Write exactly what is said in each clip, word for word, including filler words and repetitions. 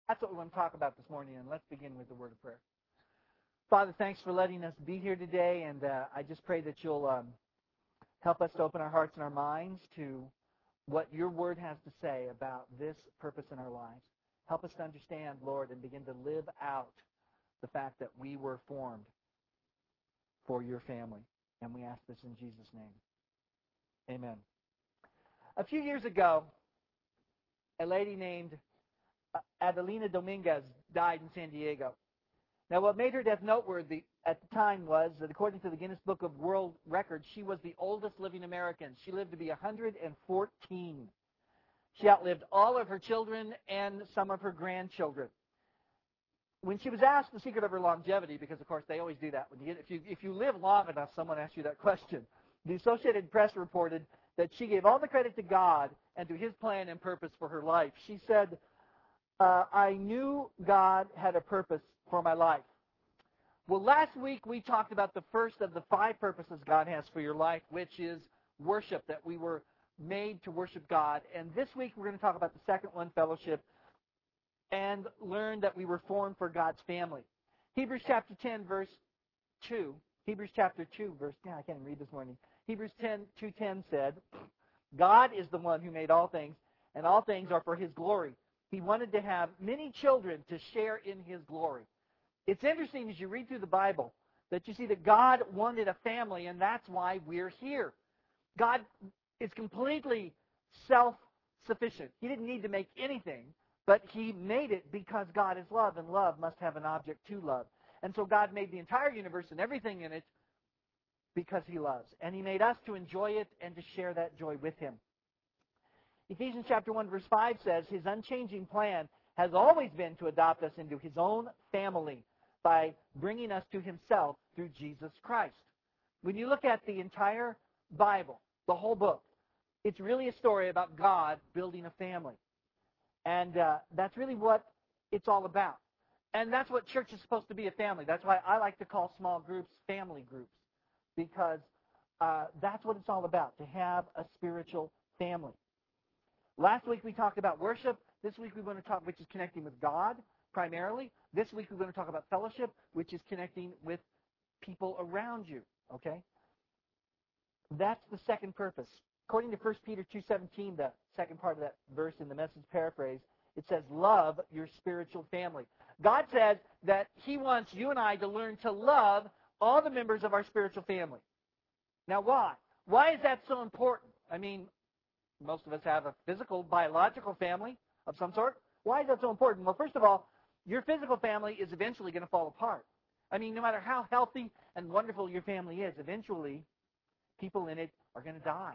That's what we want to talk about this morning, and let's begin with the word of prayer. Father, thanks for letting us be here today, and uh, I just pray that you'll um, help us to open our hearts and our minds to what your word has to say about this purpose in our lives. Help us to understand, Lord, and begin to live out the fact that we were formed for your family. And we ask this in Jesus' name. Amen. A few years ago, a lady named Adelina Dominguez died in San Diego. Now, what made her death noteworthy at the time was that according to the Guinness Book of World Records, she was the oldest living American. She lived to be one hundred fourteen. She outlived all of her children and some of her grandchildren. When she was asked the secret of her longevity, because, of course, they always do that. When you get, if, you, if you live long enough, someone asks you that question. The Associated Press reported that she gave all the credit to God and to his plan and purpose for her life. She said, Uh, I knew God had a purpose for my life. Well, last week we talked about the first of the five purposes God has for your life, which is worship, that we were made to worship God. And this week we're going to talk about the second one, fellowship, and learn that we were formed for God's family. Hebrews chapter ten, verse two. Hebrews chapter two, verse, yeah, I can't even read this morning. Hebrews ten, two ten said, God is the one who made all things, and all things are for his glory. He wanted to have many children to share in his glory. It's interesting as you read through the Bible that you see that God wanted a family, and that's why we're here. God is completely self-sufficient. He didn't need to make anything, but he made it because God is love, and love must have an object to love. And so God made the entire universe and everything in it because he loves. And he made us to enjoy it and to share that joy with him. Ephesians chapter one, verse five says, his unchanging plan has always been to adopt us into his own family by bringing us to himself through Jesus Christ. When you look at the entire Bible, the whole book, it's really a story about God building a family. And uh, that's really what it's all about. And that's what church is supposed to be, a family. That's why I like to call small groups family groups, because uh, that's what it's all about, to have a spiritual family. Last week we talked about worship. This week we're going to talk, which is connecting with God primarily. This week we're going to talk about fellowship, which is connecting with people around you. Okay? That's the second purpose. According to First Peter two seventeen, the second part of that verse in the Message paraphrase, it says, love your spiritual family. God says that he wants you and I to learn to love all the members of our spiritual family. Now why? Why is that so important? I mean, most of us have a physical, biological family of some sort. Why is that so important? Well, first of all, your physical family is eventually going to fall apart. I mean, no matter how healthy and wonderful your family is, eventually people in it are going to die.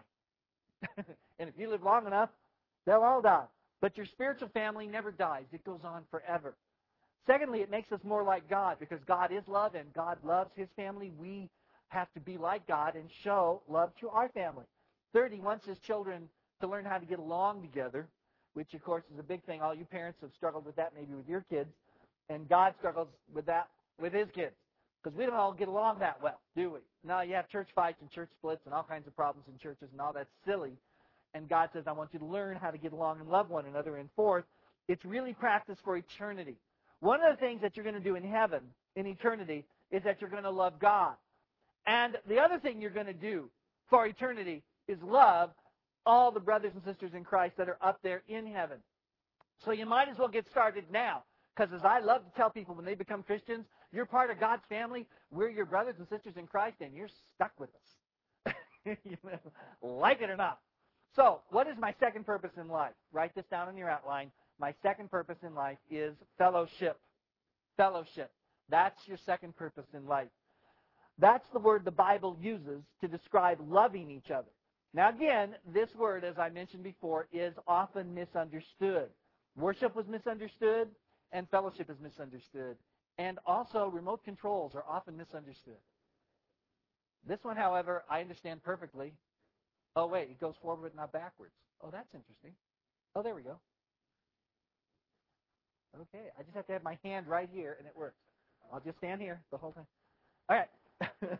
And if you live long enough, they'll all die. But your spiritual family never dies. It goes on forever. Secondly, it makes us more like God, because God is love and God loves his family. We have to be like God and show love to our family. Third, he wants his children to learn how to get along together, which, of course, is a big thing. All you parents have struggled with that maybe with your kids, and God struggles with that with his kids, because we don't all get along that well, do we? No, you have church fights and church splits and all kinds of problems in churches, and all that's silly. And God says, I want you to learn how to get along and love one another. And fourth, it's really practice for eternity. One of the things that you're going to do in heaven, in eternity, is that you're going to love God. And the other thing you're going to do for eternity is love all the brothers and sisters in Christ that are up there in heaven. So you might as well get started now, because as I love to tell people when they become Christians, you're part of God's family, we're your brothers and sisters in Christ, and you're stuck with us. You know, like it or not. So, what is my second purpose in life? Write this down in your outline. My second purpose in life is fellowship. Fellowship. That's your second purpose in life. That's the word the Bible uses to describe loving each other. Now again, this word, as I mentioned before, is often misunderstood. Worship was misunderstood, and fellowship is misunderstood. And also, remote controls are often misunderstood. This one, however, I understand perfectly. Oh, wait, it goes forward, not backwards. Oh, that's interesting. Oh, there we go. Okay, I just have to have my hand right here, and it works. I'll just stand here the whole time. All right.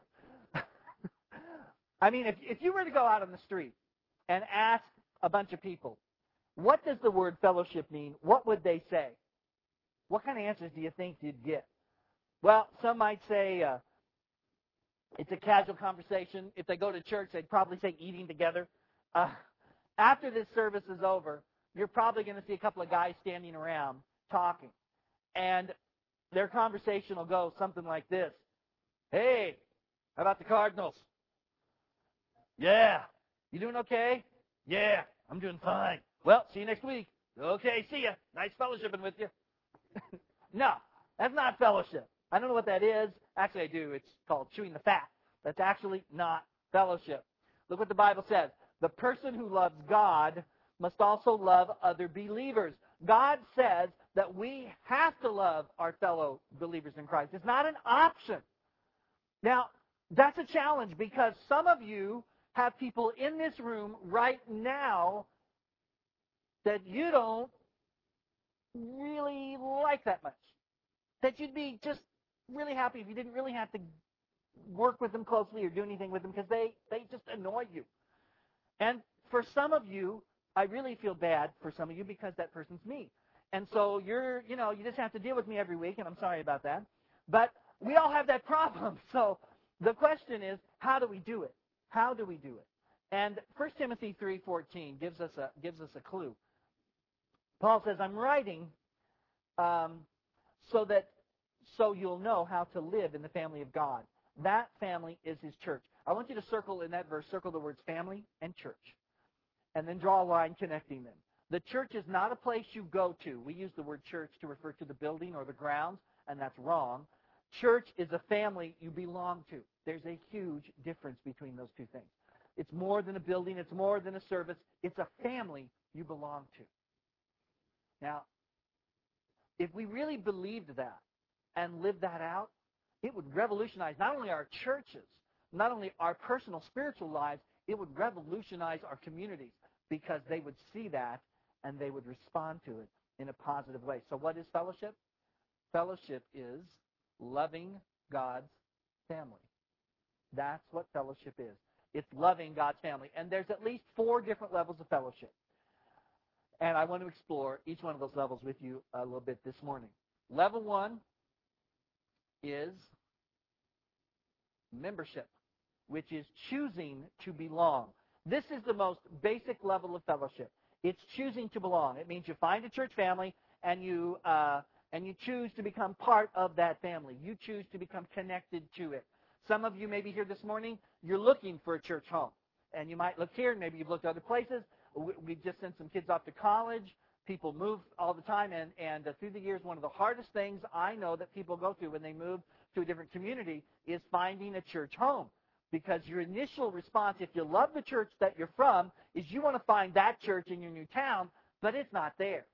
I mean, if, if you were to go out on the street and ask a bunch of people, what does the word fellowship mean? What would they say? what kind of answers do you think you'd get? Well, some might say uh, it's a casual conversation. If they go to church, they'd probably say eating together. Uh, after this service is over, you're probably going to see a couple of guys standing around talking. And their conversation will go something like this. Hey, how about the Cardinals? Yeah. You doing okay? Yeah, I'm doing fine. Well, see you next week. Okay, see ya. Nice fellowshipping with you. No, that's not fellowship. I don't know what that is. Actually, I do. It's called chewing the fat. That's actually not fellowship. Look what the Bible says. The person who loves God must also love other believers. God says that we have to love our fellow believers in Christ. It's not an option. Now, that's a challenge because some of you have people in this room right now that you don't really like that much. That you'd be just really happy if you didn't really have to work with them closely or do anything with them because they, they just annoy you. And for some of you, I really feel bad for some of you because that person's me. And so you're, you know, you just have to deal with me every week, and I'm sorry about that. But we all have that problem. So the question is, how do we do it? How do we do it? And First Timothy three fourteen gives us a gives us a clue. Paul says, I'm writing um, so that so you'll know how to live in the family of God. That family is his church. I want you to circle in that verse, circle the words family and church, and then draw a line connecting them. The church is not a place you go to. We use the word church to refer to the building or the grounds, and that's wrong. Church is a family you belong to. There's a huge difference between those two things. It's more than a building. It's more than a service. It's a family you belong to. Now, if we really believed that and lived that out, it would revolutionize not only our churches, not only our personal spiritual lives, it would revolutionize our communities because they would see that and they would respond to it in a positive way. So what is fellowship? Fellowship is loving God's family. That's what fellowship is. It's loving God's family. And there's at least four different levels of fellowship. And I want to explore each one of those levels with you a little bit this morning. Level one is membership, which is choosing to belong. This is the most basic level of fellowship. It's choosing to belong. It means you find a church family and you uh, and you choose to become part of that family. You choose to become connected to it. Some of you may be here this morning. You're looking for a church home. And you might look here, and maybe you've looked other places. We've just sent some kids off to college. People move all the time. And, and uh, through the years, one of the hardest things I know that people go through when they move to a different community is finding a church home. Because your initial response, if you love the church that you're from, is you want to find that church in your new town, but it's not there.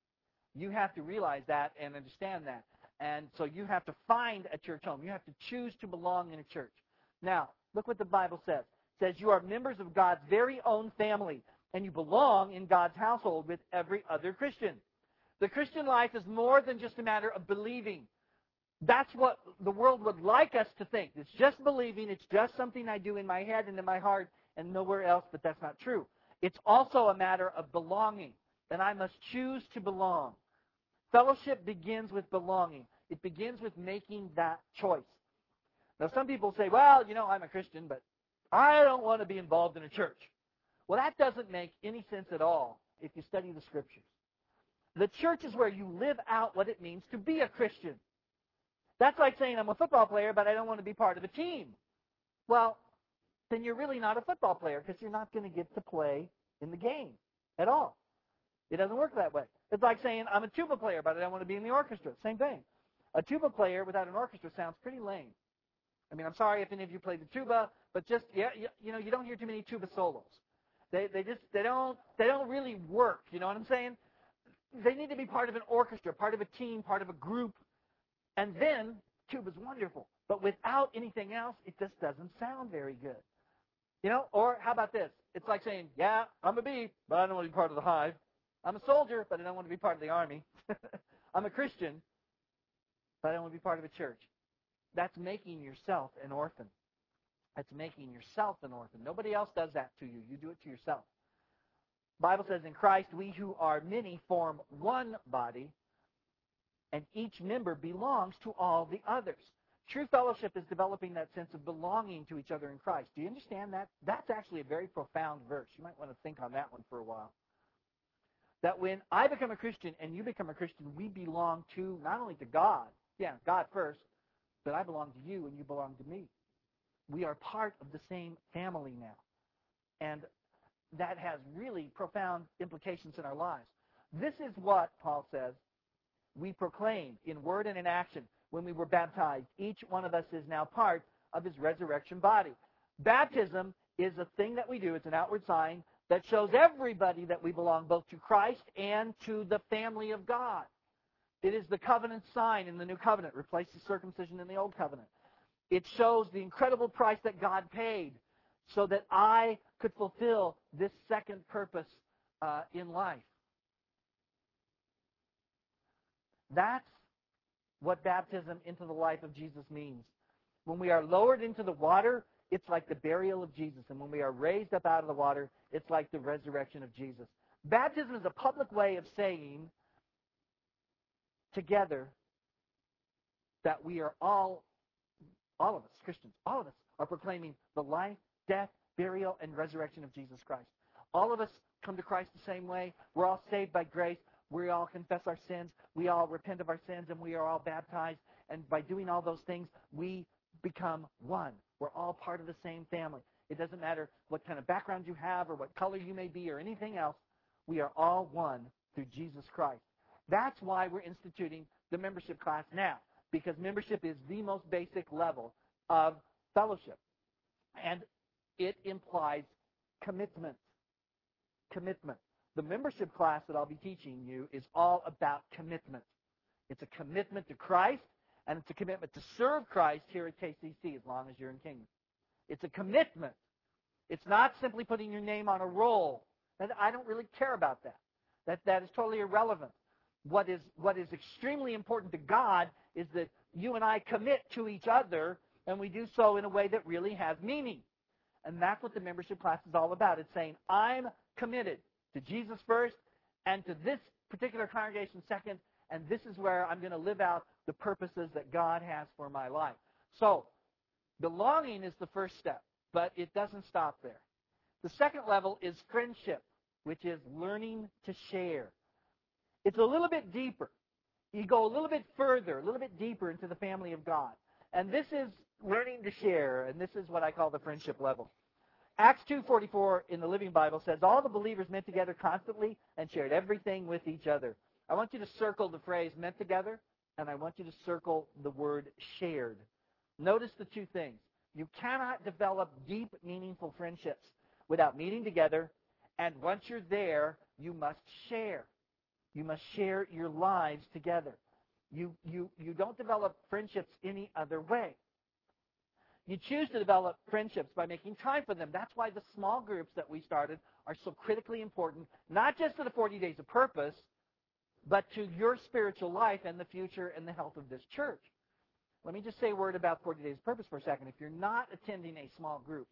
You have to realize that and understand that. And so you have to find a church home. You have to choose to belong in a church. Now, look what the Bible says. It says you are members of God's very own family, and you belong in God's household with every other Christian. The Christian life is more than just a matter of believing. That's what the world would like us to think. It's just believing. It's just something I do in my head and in my heart and nowhere else, but that's not true. It's also a matter of belonging, and I must choose to belong. Fellowship begins with belonging. It begins with making that choice. Now, some people say, well, you know, I'm a Christian, but I don't want to be involved in a church. Well, that doesn't make any sense at all if you study the Scriptures. The church is where you live out what it means to be a Christian. That's like saying I'm a football player, but I don't want to be part of a team. Well, then you're really not a football player because you're not going to get to play in the game at all. It doesn't work that way. It's like saying I'm a tuba player, but I don't want to be in the orchestra. Same thing. A tuba player without an orchestra sounds pretty lame. I mean, I'm sorry if any of you play the tuba, but just yeah, you, you know, you don't hear too many tuba solos. They they just they don't they don't really work. You know what I'm saying? They need to be part of an orchestra, part of a team, part of a group, and then tuba's wonderful. But without anything else, it just doesn't sound very good. You know? Or how about this? It's like saying, yeah, I'm a bee, but I don't want to be part of the hive. I'm a soldier, but I don't want to be part of the army. I'm a Christian, but I don't want to be part of a church. That's making yourself an orphan. That's making yourself an orphan. Nobody else does that to you. You do it to yourself. The Bible says in Christ, we who are many form one body, and each member belongs to all the others. True fellowship is developing that sense of belonging to each other in Christ. Do you understand that? That's actually a very profound verse. You might want to think on that one for a while. That when I become a Christian and you become a Christian, we belong to, not only to God, yeah, God first, but I belong to you and you belong to me. We are part of the same family now. And that has really profound implications in our lives. This is what, Paul says, we proclaim in word and in action when we were baptized. Each one of us is now part of his resurrection body. Baptism is a thing that we do. It's an outward sign that shows everybody that we belong both to Christ and to the family of God. It is the covenant sign in the new covenant, replaces circumcision in the old covenant. It shows the incredible price that God paid so that I could fulfill this second purpose uh, in life. That's what baptism into the life of Jesus means. When we are lowered into the water, it's like the burial of Jesus. And when we are raised up out of the water, it's like the resurrection of Jesus. Baptism is a public way of saying together that we are all, all of us, Christians, all of us are proclaiming the life, death, burial, and resurrection of Jesus Christ. All of us come to Christ the same way. We're all saved by grace. We all confess our sins. We all repent of our sins, and we are all baptized. And by doing all those things, we become one. We're all part of the same family. It doesn't matter what kind of background you have or what color you may be or anything else. We are all one through Jesus Christ. That's why we're instituting the membership class now, because membership is the most basic level of fellowship. And it implies commitment. Commitment. The membership class that I'll be teaching you is all about commitment. It's a commitment to Christ, and it's a commitment to serve Christ here at K C C as long as you're in Kingdom. It's a commitment. It's not simply putting your name on a roll. I don't really care about that. That that is totally irrelevant. What is what is extremely important to God is that you and I commit to each other, and we do so in a way that really has meaning. And that's what the membership class is all about. It's saying, I'm committed to Jesus first and to this particular congregation second, and this is where I'm going to live out the purposes that God has for my life. So, belonging is the first step, but it doesn't stop there. The second level is friendship, which is learning to share. It's a little bit deeper. You go a little bit further, a little bit deeper into the family of God. And this is learning to share, and this is what I call the friendship level. Acts two forty-four in the Living Bible says, all the believers met together constantly and shared everything with each other. I want you to circle the phrase met together, and I want you to circle the word shared. Notice the two things. You cannot develop deep, meaningful friendships without meeting together, and once you're there, you must share. You must share your lives together. You, you, you don't develop friendships any other way. You choose to develop friendships by making time for them. That's why the small groups that we started are so critically important, not just to the forty days of purpose, but to your spiritual life and the future and the health of this church. Let me just say a word about forty days of purpose for a second. If you're not attending a small group,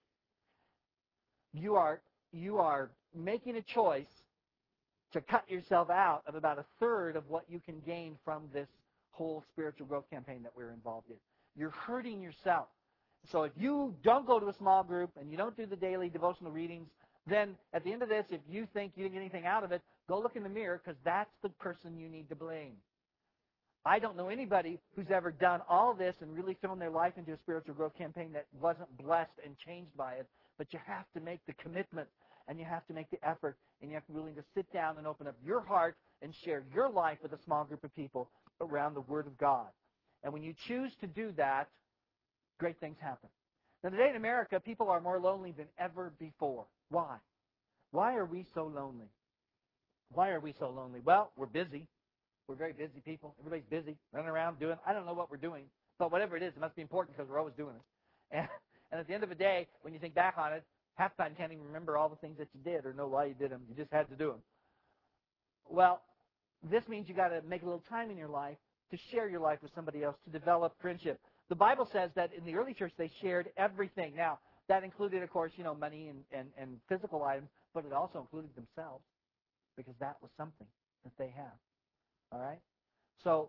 you are, you are making a choice to cut yourself out of about a third of what you can gain from this whole spiritual growth campaign that we're involved in. You're hurting yourself. So if you don't go to a small group and you don't do the daily devotional readings, then at the end of this, if you think you didn't get anything out of it, go look in the mirror, because that's the person you need to blame. I don't know anybody who's ever done all this and really thrown their life into a spiritual growth campaign that wasn't blessed and changed by it. But you have to make the commitment, and you have to make the effort, and you have to be willing to sit down and open up your heart and share your life with a small group of people around the Word of God. And when you choose to do that, great things happen. Now, today in America, people are more lonely than ever before. Why? Why are we so lonely? Why are we so lonely? Well, we're busy. We're very busy people. Everybody's busy, running around doing, I don't know what we're doing, but whatever it is, it must be important because we're always doing it. And, and at the end of the day, when you think back on it, half the time you can't even remember all the things that you did or know why you did them. You just had to do them. Well, this means you got to make a little time in your life to share your life with somebody else, to develop friendship. The Bible says that in the early church they shared everything. Now, that included, of course, you know, money and, and, and physical items, but it also included themselves, because that was something that they had. All right? So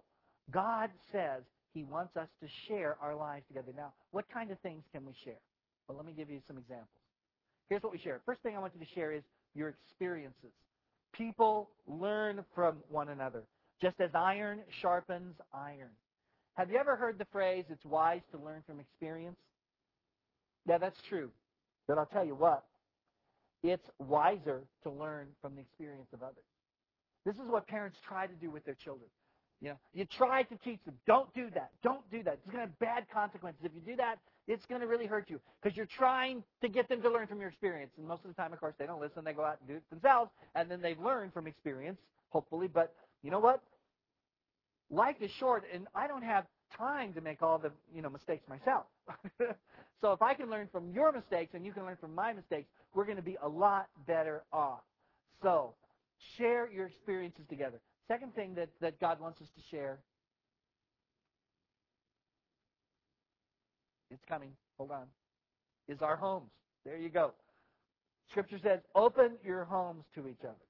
God says He wants us to share our lives together. Now, what kind of things can we share? Well, let me give you some examples. Here's what we share. First thing I want you to share is your experiences. People learn from one another, just as iron sharpens iron. Have you ever heard the phrase, it's wise to learn from experience? Yeah, that's true. But I'll tell you what, it's wiser to learn from the experience of others. This is what parents try to do with their children. You know, you try to teach them, don't do that, don't do that. It's going to have bad consequences. If you do that, it's going to really hurt you because you're trying to get them to learn from your experience. And most of the time, of course, they don't listen. They go out and do it themselves, and then they've learned from experience, hopefully. But you know what? Life is short, and I don't have time to make all the you know mistakes myself. So if I can learn from your mistakes and you can learn from my mistakes, we're going to be a lot better off. So share your experiences together. Second thing that, that God wants us to share, it's coming, hold on, is our homes. There you go. Scripture says, open your homes to each other.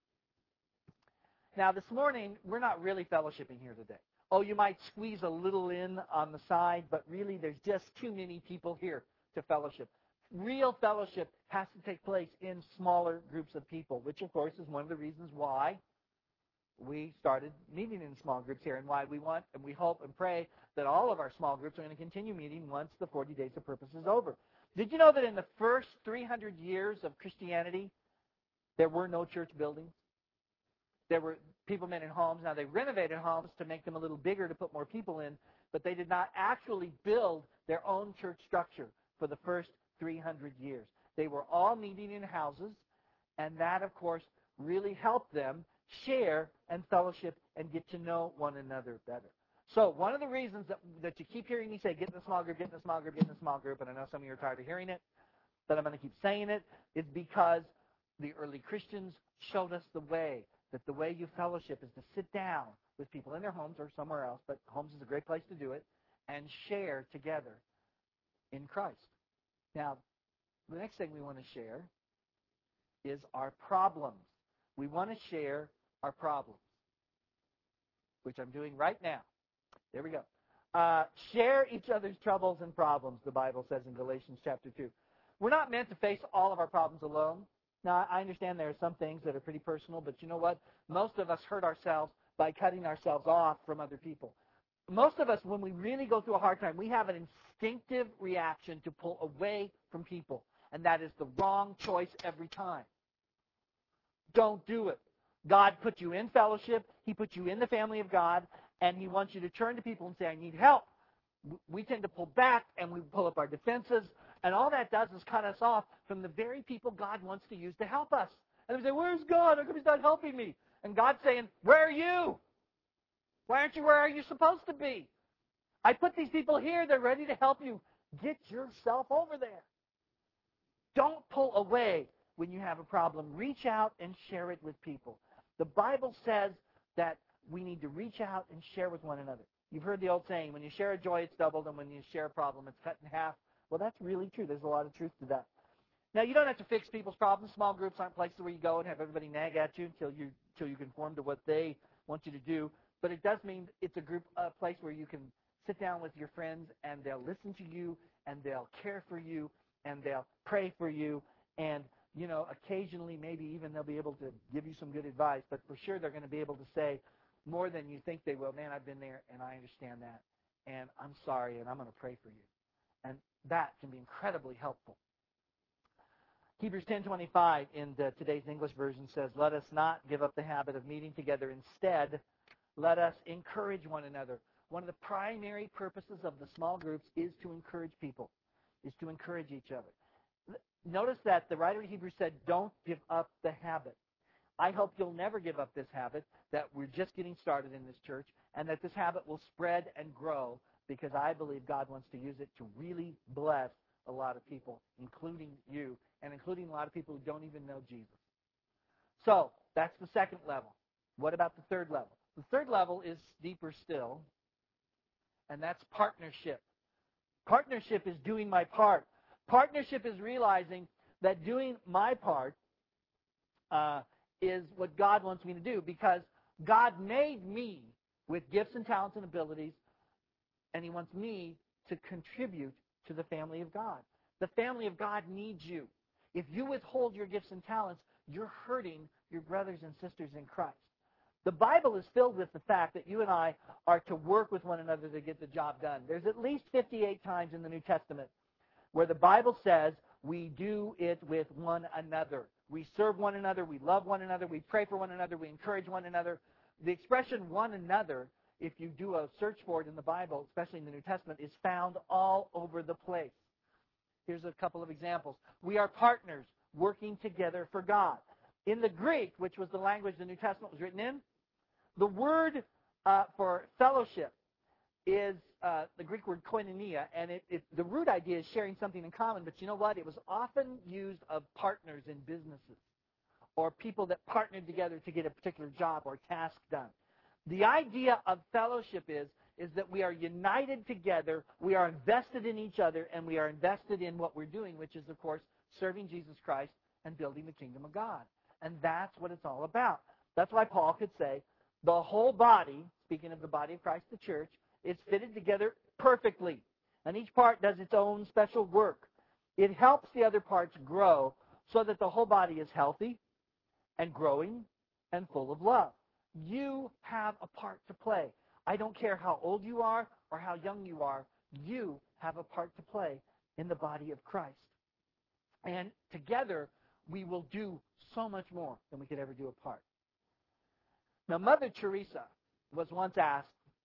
Now, this morning, we're not really fellowshipping here today. Oh, you might squeeze a little in on the side, but really there's just too many people here to fellowship. Real fellowship has to take place in smaller groups of people, which, of course, is one of the reasons why we started meeting in small groups here and why we want and we hope and pray that all of our small groups are going to continue meeting once the forty days of purpose is over. Did you know that in the first three hundred years of Christianity, there were no church buildings? There were people met in homes. Now, they renovated homes to make them a little bigger to put more people in, but they did not actually build their own church structure for the first three hundred years. They were all meeting in houses, and that, of course, really helped them share and fellowship and get to know one another better. So one of the reasons that, that you keep hearing me say, get in a small group, get in a small group, get in a small group, and I know some of you are tired of hearing it, but I'm going to keep saying it, is because the early Christians showed us the way, that the way you fellowship is to sit down with people in their homes or somewhere else, but homes is a great place to do it, and share together in Christ. Now, the next thing we want to share is our problems. We want to share our problems, which I'm doing right now. There we go. Uh, share each other's troubles and problems, the Bible says in Galatians chapter two. We're not meant to face all of our problems alone. Now, I understand there are some things that are pretty personal, but you know what? Most of us hurt ourselves by cutting ourselves off from other people. Most of us, when we really go through a hard time, we have an instinctive reaction to pull away from people, and that is the wrong choice every time. Don't do it. God put you in fellowship. He put you in the family of God, and He wants you to turn to people and say, I need help. We tend to pull back, and we pull up our defenses, and all that does is cut us off from the very people God wants to use to help us. And we say, where's God? How come He's not helping me? And God's saying, where are you? Why aren't you where are you supposed to be? I put these people here. They're ready to help you. Get yourself over there. Don't pull away when you have a problem. Reach out and share it with people. The Bible says that we need to reach out and share with one another. You've heard the old saying, when you share a joy, it's doubled, and when you share a problem, it's cut in half. Well, that's really true. There's a lot of truth to that. Now, you don't have to fix people's problems. Small groups aren't places where you go and have everybody nag at you until you until you conform to what they want you to do. But it does mean it's a group, a place where you can sit down with your friends, and they'll listen to you, and they'll care for you, and they'll pray for you, and you know, occasionally maybe even they'll be able to give you some good advice, but for sure they're going to be able to say more than you think they will. Man, I've been there, and I understand that, and I'm sorry, and I'm going to pray for you. And that can be incredibly helpful. Hebrews ten twenty-five in the, today's English version says, let us not give up the habit of meeting together. Instead, let us encourage one another. One of the primary purposes of the small groups is to encourage people, is to encourage each other. Notice that the writer of Hebrews said, don't give up the habit. I hope you'll never give up this habit, that we're just getting started in this church, and that this habit will spread and grow, because I believe God wants to use it to really bless a lot of people, including you, and including a lot of people who don't even know Jesus. So that's the second level. What about the third level? The third level is deeper still, and that's partnership. Partnership is doing my part. Partnership is realizing that doing my part uh, is what God wants me to do, because God made me with gifts and talents and abilities, and he wants me to contribute to the family of God. The family of God needs you. If you withhold your gifts and talents, you're hurting your brothers and sisters in Christ. The Bible is filled with the fact that you and I are to work with one another to get the job done. There's at least fifty-eight times in the New Testament where the Bible says we do it with one another. We serve one another, we love one another, we pray for one another, we encourage one another. The expression one another, if you do a search for it in the Bible, especially in the New Testament, is found all over the place. Here's a couple of examples. We are partners working together for God. In the Greek, which was the language the New Testament was written in, the word uh, for fellowship is uh, the Greek word koinonia, and it, it, the root idea is sharing something in common, but you know what? It was often used of partners in businesses or people that partnered together to get a particular job or task done. The idea of fellowship is, is that we are united together, we are invested in each other, and we are invested in what we're doing, which is, of course, serving Jesus Christ and building the kingdom of God. And that's what it's all about. That's why Paul could say, the whole body, speaking of the body of Christ, the church, is fitted together perfectly. And each part does its own special work. It helps the other parts grow so that the whole body is healthy and growing and full of love. You have a part to play. I don't care how old you are or how young you are. You have a part to play in the body of Christ. And together, we will do so much more than we could ever do apart. Now, Mother Teresa was once asked,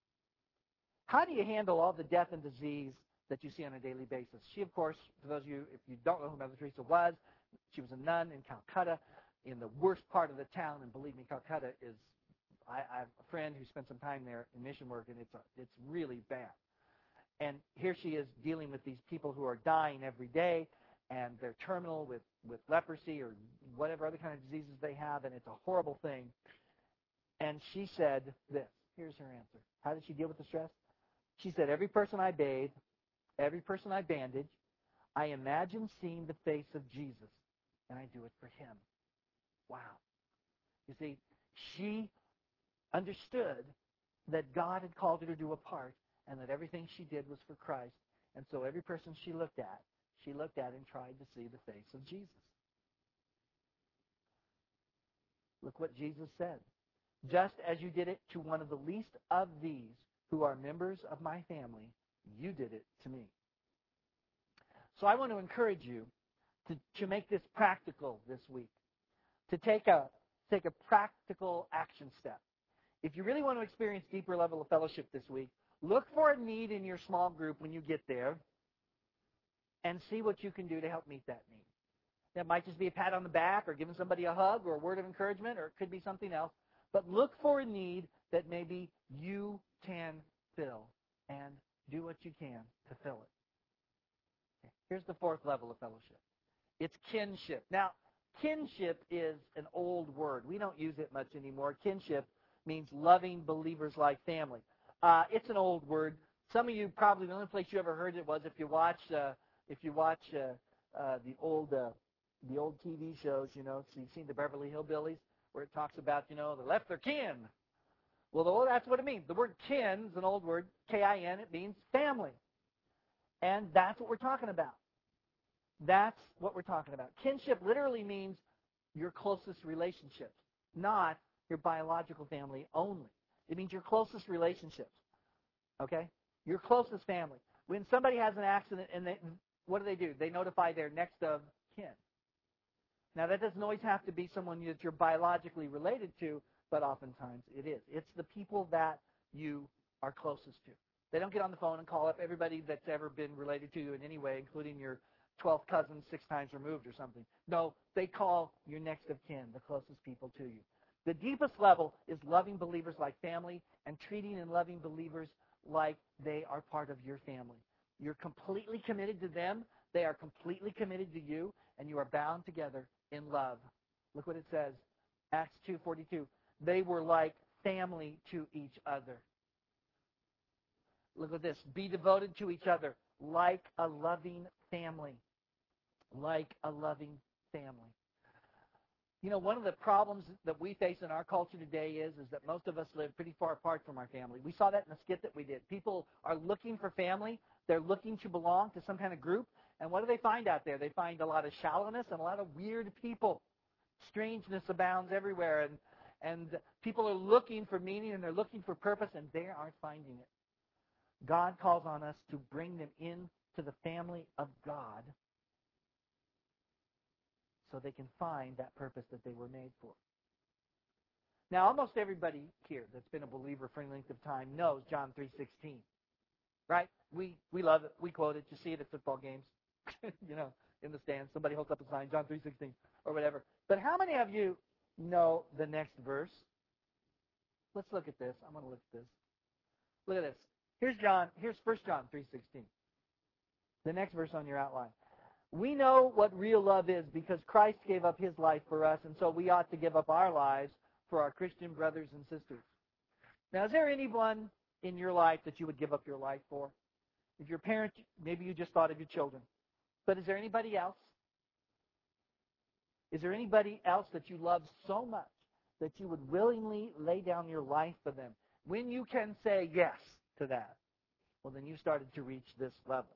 how do you handle all the death and disease that you see on a daily basis? She, of course, for those of you, if you don't know who Mother Teresa was, she was a nun in Calcutta, in the worst part of the town, and believe me, Calcutta is, I, I have a friend who spent some time there in mission work, and it's, a, it's really bad. And here she is dealing with these people who are dying every day, and they're terminal with, with leprosy or whatever other kind of diseases they have, and it's a horrible thing. And she said this. Here's her answer. How did she deal with the stress? She said, every person I bathe, every person I bandage, I imagine seeing the face of Jesus, and I do it for him. Wow. You see, she understood that God had called her to do a part, and that everything she did was for Christ. And so every person she looked at, she looked at and tried to see the face of Jesus. Look what Jesus said. Just as you did it to one of the least of these who are members of my family, you did it to me. So I want to encourage you to, to make this practical this week, to take a, take a practical action step. If you really want to experience deeper level of fellowship this week, look for a need in your small group when you get there and see what you can do to help meet that need. That might just be a pat on the back or giving somebody a hug or a word of encouragement, or it could be something else. But look for a need that maybe you can fill and do what you can to fill it. Okay. Here's the fourth level of fellowship. It's kinship. Now, kinship is an old word. We don't use it much anymore. Kinship means loving believers like family. Uh, it's an old word. Some of you probably, the only place you ever heard it was if you watch uh, if you watch uh, uh, the old uh, the old T V shows, you know, so you've seen the Beverly Hillbillies, where it talks about, you know, they left their kin. Well, that's what it means. The word kin is an old word, K I N, it means family. And that's what we're talking about. That's what we're talking about. Kinship literally means your closest relationships, not your biological family only. It means your closest relationships, okay? Your closest family. When somebody has an accident, and they, what do they do? They notify their next of kin. Now, that doesn't always have to be someone that you're biologically related to, but oftentimes it is. It's the people that you are closest to. They don't get on the phone and call up everybody that's ever been related to you in any way, including your twelfth cousin six times removed or something. No, they call your next of kin, the closest people to you. The deepest level is loving believers like family and treating and loving believers like they are part of your family. You're completely committed to them. They are completely committed to you, and you are bound together in love. Look what it says, Acts two forty-two. They were like family to each other. Look at this. Be devoted to each other like a loving family. Like a loving family. You know, one of the problems that we face in our culture today is, is that most of us live pretty far apart from our family. We saw that in the skit that we did. People are looking for family. They're looking to belong to some kind of group. And what do they find out there? They find a lot of shallowness and a lot of weird people. Strangeness abounds everywhere. And, and people are looking for meaning and they're looking for purpose, and they aren't finding it. God calls on us to bring them into the family of God, so they can find that purpose that they were made for. Now, almost everybody here that's been a believer for any length of time knows John three sixteen, right? We we love it. We quote it. You see it at football games, you know, in the stands. Somebody holds up a sign, John three sixteen, or whatever. But how many of you know the next verse? Let's look at this. I'm going to look at this. Look at this. Here's John. Here's First John three sixteen. The next verse on your outline. We know what real love is because Christ gave up his life for us, and so we ought to give up our lives for our Christian brothers and sisters. Now, is there anyone in your life that you would give up your life for? If your parent, maybe you just thought of your children. But is there anybody else? Is there anybody else that you love so much that you would willingly lay down your life for them? When you can say yes to that, well, then you started to reach this level.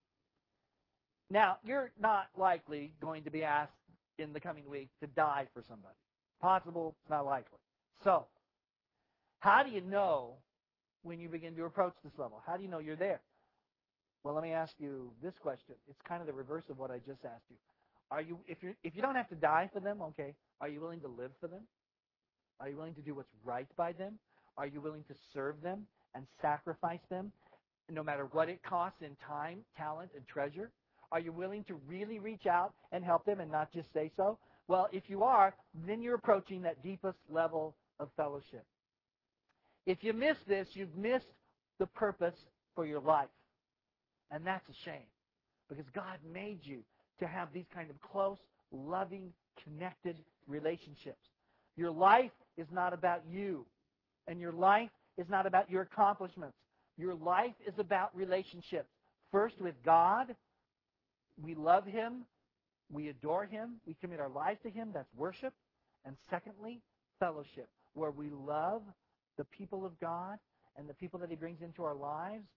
Now, you're not likely going to be asked in the coming week to die for somebody. Possible, it's not likely. So, how do you know when you begin to approach this level? How do you know you're there? Well, let me ask you this question. It's kind of the reverse of what I just asked you. Are you, if you if you don't have to die for them, okay, are you willing to live for them? Are you willing to do what's right by them? Are you willing to serve them and sacrifice them, no matter what it costs in time, talent, and treasure? Are you willing to really reach out and help them and not just say so? Well, if you are, then you're approaching that deepest level of fellowship. If you miss this, you've missed the purpose for your life. And that's a shame, because God made you to have these kind of close, loving, connected relationships. Your life is not about you, and your life is not about your accomplishments. Your life is about relationships. First with God. We love him. We adore him. We commit our lives to him. That's worship. And secondly, fellowship, where we love the people of God and the people that he brings into our lives,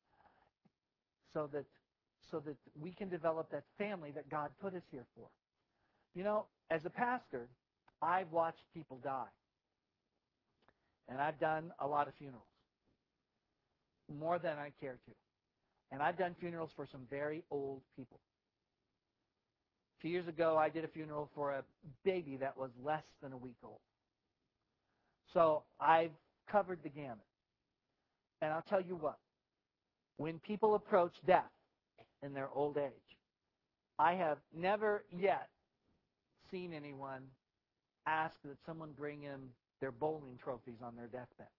so that so that we can develop that family that God put us here for. You know, as a pastor, I've watched people die. And I've done a lot of funerals, more than I care to. And I've done funerals for some very old people. A few years ago, I did a funeral for a baby that was less than a week old. So I've covered the gamut. And I'll tell you what, when people approach death in their old age, I have never yet seen anyone ask that someone bring in their bowling trophies on their deathbed.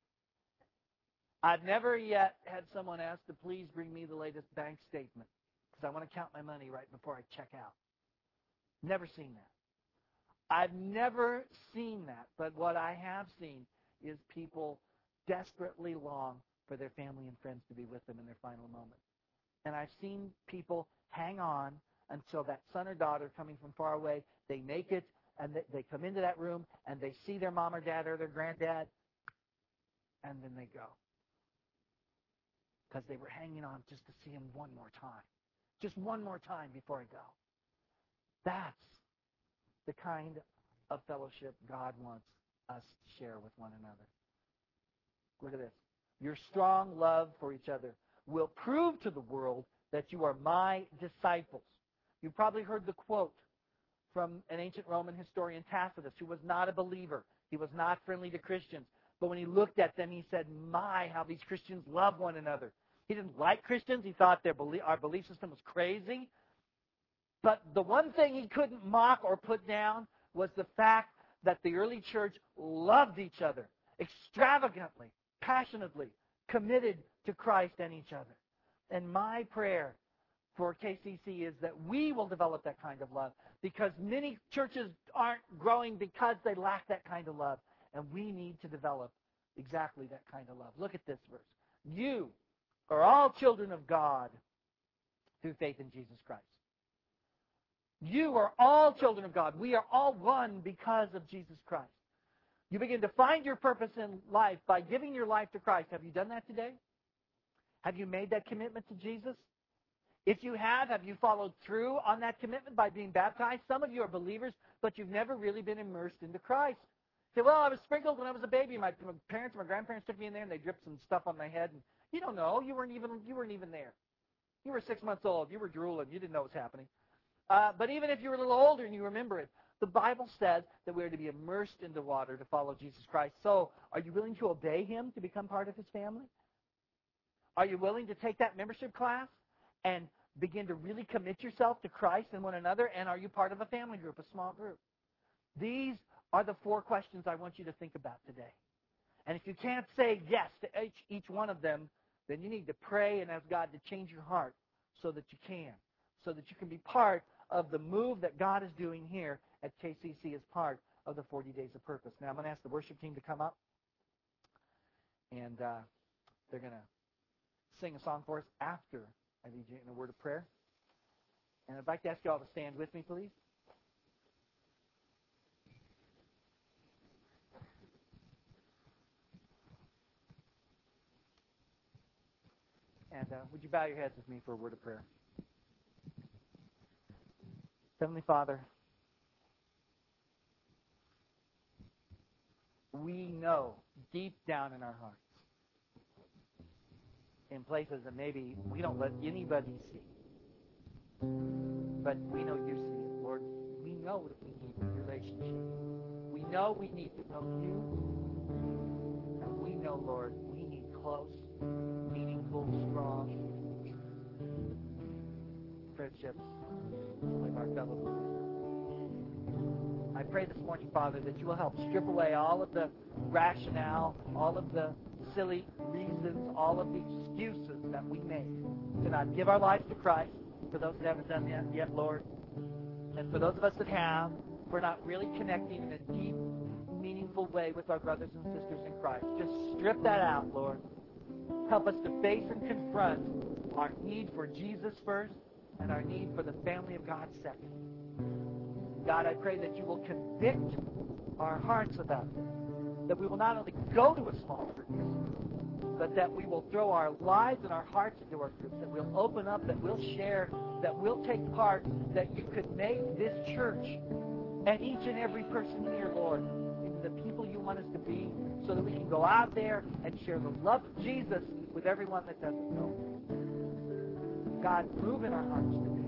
I've never yet had someone ask to please bring me the latest bank statement because I want to count my money right before I check out. Never seen that. I've never seen that, but what I have seen is people desperately long for their family and friends to be with them in their final moment. And I've seen people hang on until that son or daughter coming from far away, they make it, and they, they come into that room, and they see their mom or dad or their granddad, and then they go. Because they were hanging on just to see him one more time. Just one more time before I go. That's the kind of fellowship God wants us to share with one another. Look at this. Your strong love for each other will prove to the world that you are my disciples. You've probably heard the quote from an ancient Roman historian, Tacitus, who was not a believer. He was not friendly to Christians. But when he looked at them, he said, my, how these Christians love one another. He didn't like Christians. He thought their belie- our belief system was crazy. But the one thing he couldn't mock or put down was the fact that the early church loved each other extravagantly, passionately, committed to Christ and each other. And my prayer for K C C is that we will develop that kind of love, because many churches aren't growing because they lack that kind of love. And we need to develop exactly that kind of love. Look at this verse. You are all children of God through faith in Jesus Christ. You are all children of God. We are all one because of Jesus Christ. You begin to find your purpose in life by giving your life to Christ. Have you done that today? Have you made that commitment to Jesus? If you have, have you followed through on that commitment by being baptized? Some of you are believers, but you've never really been immersed into Christ. You say, well, I was sprinkled when I was a baby. My, my parents, my grandparents took me in there, and they dripped some stuff on my head. And you don't know. You weren't even you weren't even there. You were six months old. You were drooling. You didn't know what was happening. Uh, but even if you were a little older and you remember it, the Bible says that we are to be immersed into water to follow Jesus Christ. So are you willing to obey him to become part of his family? Are you willing to take that membership class and begin to really commit yourself to Christ and one another? And are you part of a family group, a small group? These are the four questions I want you to think about today. And if you can't say yes to each, each one of them, then you need to pray and ask God to change your heart so that you can, so that you can be part of the move that God is doing here at K C C as part of the forty Days of Purpose. Now I'm going to ask the worship team to come up, and uh, they're going to sing a song for us after I lead you in a word of prayer. And I'd like to ask you all to stand with me, please. And uh, would you bow your heads with me for a word of prayer? Heavenly Father, we know deep down in our hearts, in places that maybe we don't let anybody see, but we know you see it, Lord. We know that we need a relationship. We know we need to know you, and we know, Lord, we need close, meaningful, strong friendships with our fellow believers. I pray this morning, Father, that you will help strip away all of the rationale, all of the silly reasons, all of the excuses that we make to not give our lives to Christ. For those that haven't done that yet, Lord, and for those of us that have, we're not really connecting in a deep, meaningful way with our brothers and sisters in Christ. Just strip that out, Lord. Help us to face and confront our need for Jesus first and our need for the family of God second. God, I pray that you will convict our hearts about this, that we will not only go to a small group, but that we will throw our lives and our hearts into our groups, that we'll open up, that we'll share, that we'll take part, that you could make this church and each and every person here, Lord, into the people you want us to be, so that we can go out there and share the love of Jesus with everyone that doesn't know. God, move in our hearts today.